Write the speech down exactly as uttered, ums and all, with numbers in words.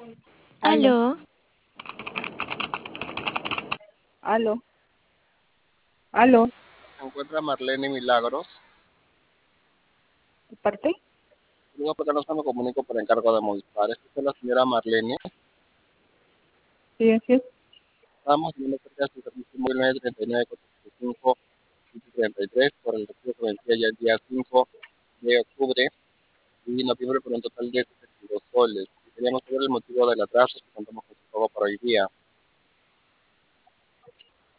Aló, Aló, aló, aló, Se encuentra Marlene Milagros. ¿de parte? Digo, porque no se me comunico por encargo de Movistar. Esta es la señora Marlene. Sí, así es. Estamos viendo cerca de su servicio móvil nueve treinta y nueve cuatrocientos setenta y cinco treinta y tres por el recibo que vencía ya el día cinco de octubre y noviembre por un total de setenta y dos soles. Y queríamos saber el motivo del atraso si contamos con su pago para hoy día.